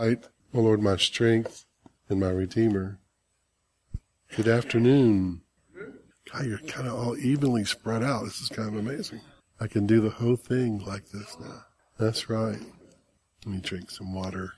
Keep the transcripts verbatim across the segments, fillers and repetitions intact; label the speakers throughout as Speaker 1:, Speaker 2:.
Speaker 1: Light, O Lord, my strength and my Redeemer. Good afternoon. God, you're kind of all evenly spread out. This is kind of amazing. I can do the whole thing like this now. That's right. Let me drink some water.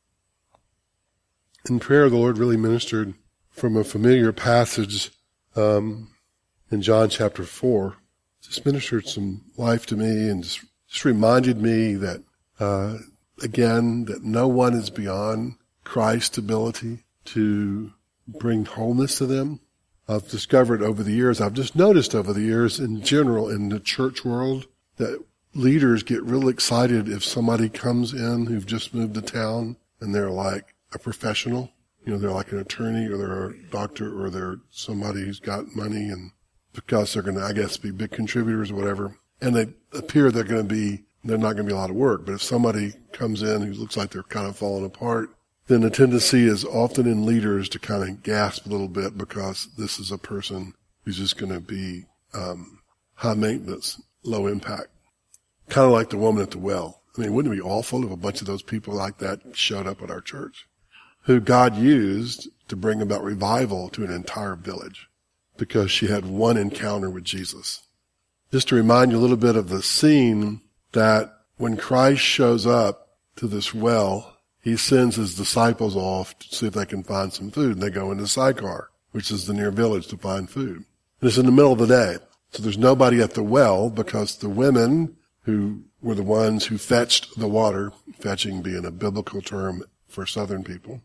Speaker 1: In prayer, the Lord really ministered from a familiar passage um, in John chapter four. Just ministered some life to me and just, just reminded me that, uh, again, that no one is beyond Christ's ability to bring wholeness to them. I've discovered over the years, I've just noticed over the years in general in the church world that leaders get real excited if somebody comes in who've just moved to town and they're like a professional. You know, they're like an attorney or they're a doctor or they're somebody who's got money, and because they're going to, I guess, be big contributors or whatever, and they appear they're going to be, they're not going to be a lot of work. But if somebody comes in who looks like they're kind of falling apart, then the tendency is often in leaders to kind of gasp a little bit because this is a person who's just going to be um, high maintenance, low impact. Kind of like the woman at the well. I mean, wouldn't it be awful if a bunch of those people like that showed up at our church, who God used to bring about revival to an entire village because she had one encounter with Jesus? Just to remind you a little bit of the scene, that when Christ shows up to this well, he sends his disciples off to see if they can find some food, and they go into Sychar, which is the near village, to find food. And it's in the middle of the day, so there's nobody at the well because the women who were the ones who fetched the water, fetching being a biblical term for southern people,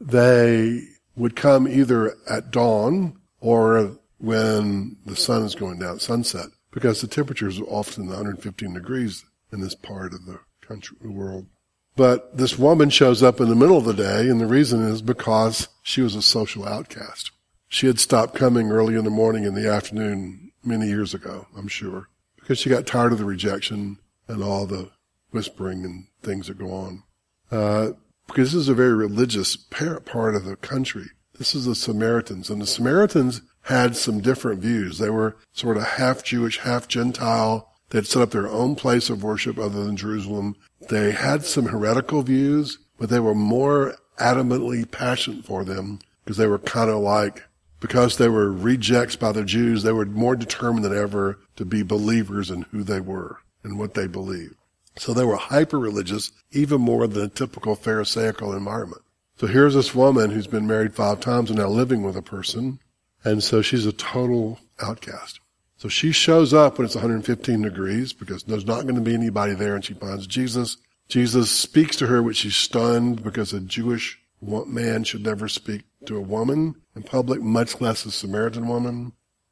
Speaker 1: they would come either at dawn or when the sun is going down, sunset, because the temperatures are often one hundred fifteen degrees in this part of the country, the world. But this woman shows up in the middle of the day, and the reason is because she was a social outcast. She had stopped coming early in the morning and the afternoon many years ago, I'm sure, because she got tired of the rejection and all the whispering and things that go on. Uh, because this is a very religious part of the country. This is the Samaritans, and the Samaritans had some different views. They were sort of half Jewish, half Gentile. They had set up their own place of worship other than Jerusalem. They had some heretical views, but they were more adamantly passionate for them because they were kind of like, because they were rejects by the Jews, they were more determined than ever to be believers in who they were and what they believed. So they were hyper-religious, even more than a typical Pharisaical environment. So here's this woman who's been married five times and now living with a person, and so she's a total outcast. So she shows up when it's one hundred fifteen degrees because there's not going to be anybody there, and she finds Jesus. Jesus speaks to her, which she's stunned because a Jewish man should never speak to a woman in public, much less a Samaritan woman.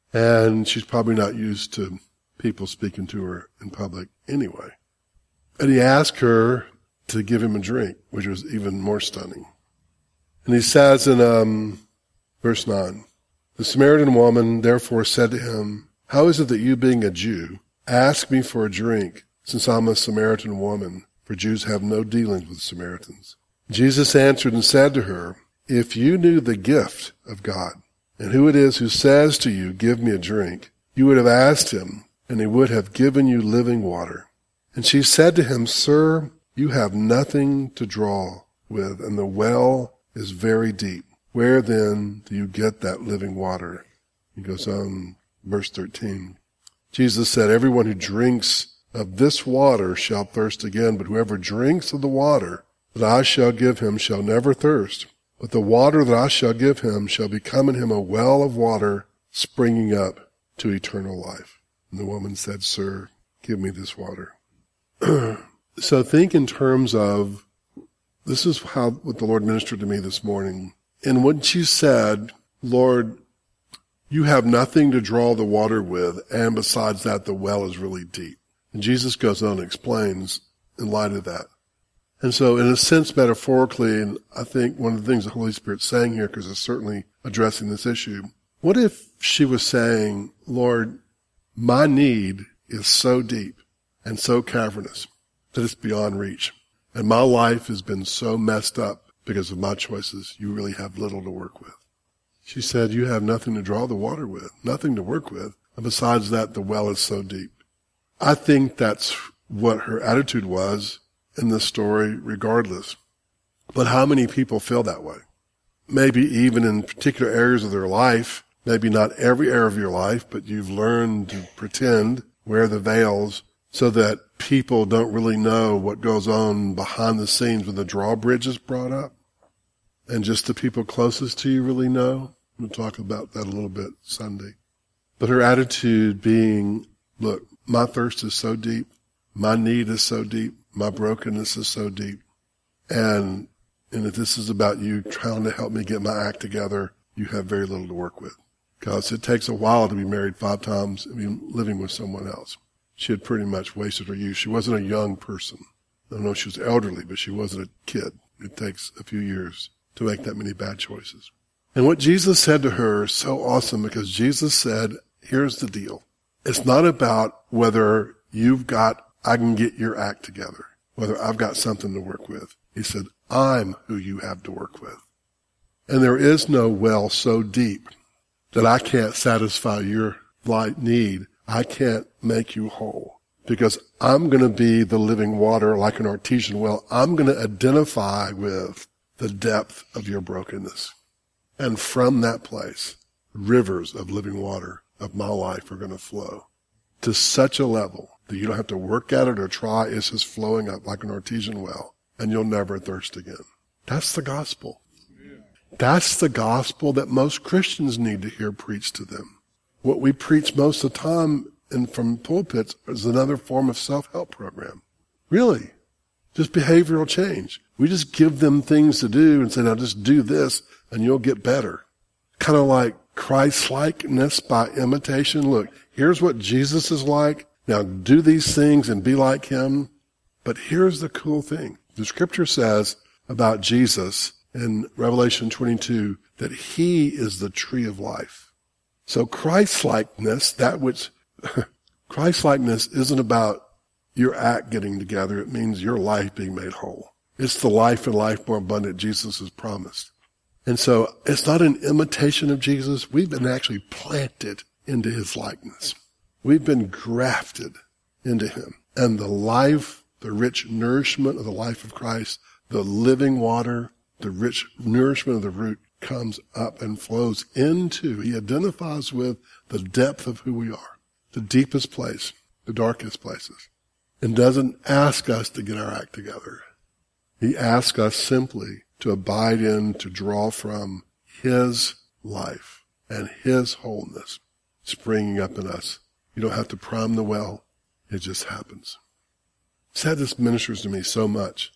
Speaker 1: And she's probably not used to people speaking to her in public anyway. And he asked her to give him a drink, which was even more stunning. And he says in um, verse nine, the Samaritan woman therefore said to him, how is it that you, being a Jew, ask me for a drink, since I'm a Samaritan woman? For Jews have no dealings with Samaritans. Jesus answered and said to her, if you knew the gift of God, and who it is who says to you, give me a drink, you would have asked him, and he would have given you living water. And she said to him, sir, you have nothing to draw with, and the well is very deep. Where then do you get that living water? He goes on, verse thirteen. Jesus said, everyone who drinks of this water shall thirst again, but whoever drinks of the water that I shall give him shall never thirst. But the water that I shall give him shall become in him a well of water springing up to eternal life. And the woman said, sir, give me this water. So think in terms of, this is how what the Lord ministered to me this morning. And when she said, Lord, you have nothing to draw the water with, and besides that, the well is really deep. And Jesus goes on and explains in light of that. And so in a sense, metaphorically, and I think one of the things the Holy Spirit's saying here, because it's certainly addressing this issue, what if she was saying, Lord, my need is so deep and so cavernous that it's beyond reach. And my life has been so messed up because of my choices, you really have little to work with. She said, you have nothing to draw the water with, nothing to work with. And besides that, the well is so deep. I think that's what her attitude was in this story regardless. But how many people feel that way? Maybe even in particular areas of their life, maybe not every area of your life, but you've learned to pretend, wear the veils, so that people don't really know what goes on behind the scenes when the drawbridge is brought up. And just the people closest to you really know. We'll talk about that a little bit Sunday. But her attitude being, look, my thirst is so deep, my need is so deep, my brokenness is so deep, and and if this is about you trying to help me get my act together, you have very little to work with. Because it takes a while to be married five times and be living with someone else. She had pretty much wasted her youth. She wasn't a young person. I don't know if she was elderly, but she wasn't a kid. It takes a few years to make that many bad choices. And what Jesus said to her is so awesome, because Jesus said, here's the deal. It's not about whether you've got, I can get your act together, whether I've got something to work with. He said, I'm who you have to work with. And there is no well so deep that I can't satisfy your light need. I can't make you whole, because I'm going to be the living water like an artesian well. I'm going to identify with the depth of your brokenness. And from that place, rivers of living water of my life are going to flow to such a level that you don't have to work at it or try. It's just flowing up like an artesian well, and you'll never thirst again. That's the gospel. That's the gospel that most Christians need to hear preached to them. What we preach most of the time and from pulpits is another form of self-help program. Really. Just behavioral change. We just give them things to do and say, now just do this and you'll get better. Kind of like Christ-likeness by imitation. Look, here's what Jesus is like. Now do these things and be like him. But here's the cool thing. The scripture says about Jesus in Revelation twenty-two that he is the tree of life. So Christ-likeness, that which, Christ-likeness isn't about your act getting together. It means your life being made whole. It's the life and life more abundant Jesus has promised. And so it's not an imitation of Jesus. We've been actually planted into his likeness. We've been grafted into him. And the life, the rich nourishment of the life of Christ, the living water, the rich nourishment of the root comes up and flows into, he identifies with the depth of who we are, the deepest place, the darkest places, and doesn't ask us to get our act together. He asks us simply to abide in, to draw from his life and his wholeness springing up in us. You don't have to prime the well. It just happens. Sad, this ministers to me so much.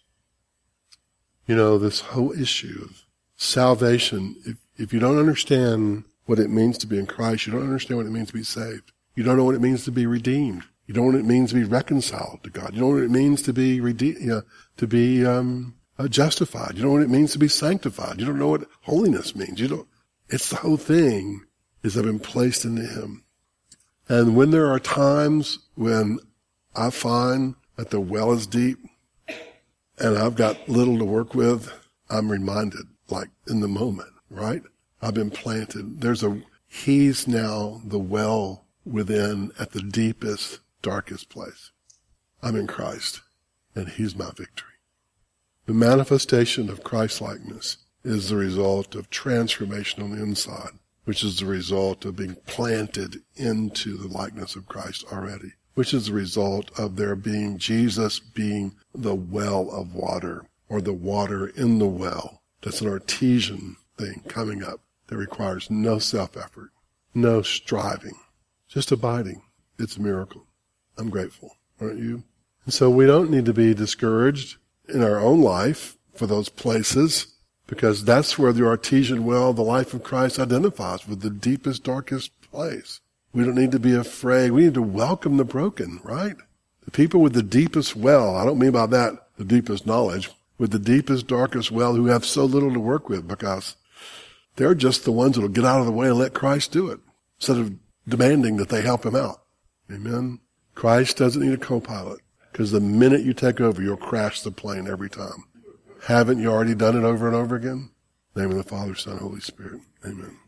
Speaker 1: You know, this whole issue of salvation, if, if you don't understand what it means to be in Christ, you don't understand what it means to be saved. You don't know what it means to be redeemed. You don't know what it means to be reconciled to God. You don't know what it means to be redeemed, you know, to be um, uh, justified. You don't know what it means to be sanctified. You don't know what holiness means. You don't. It's the whole thing is I've been placed into him. And when there are times when I find that the well is deep and I've got little to work with, I'm reminded, like in the moment, right? I've been planted. There's a, he's now the well within at the deepest, darkest place. I'm in Christ, and he's my victory. The manifestation of Christ-likeness is the result of transformation on the inside, which is the result of being planted into the likeness of Christ already, which is the result of there being Jesus being the well of water, or the water in the well. That's an artesian thing coming up that requires no self-effort, no striving, just abiding. It's a miracle. I'm grateful, aren't you? And so we don't need to be discouraged in our own life for those places, because that's where the artesian well, the life of Christ, identifies with the deepest, darkest place. We don't need to be afraid. We need to welcome the broken, right? The people with the deepest well, I don't mean by that the deepest knowledge, with the deepest, darkest well who have so little to work with, because they're just the ones that will get out of the way and let Christ do it, instead of demanding that they help him out. Amen? Christ doesn't need a co-pilot, because the minute you take over, you'll crash the plane every time. Haven't you already done it over and over again? In the name of the Father, Son, Holy Spirit. Amen.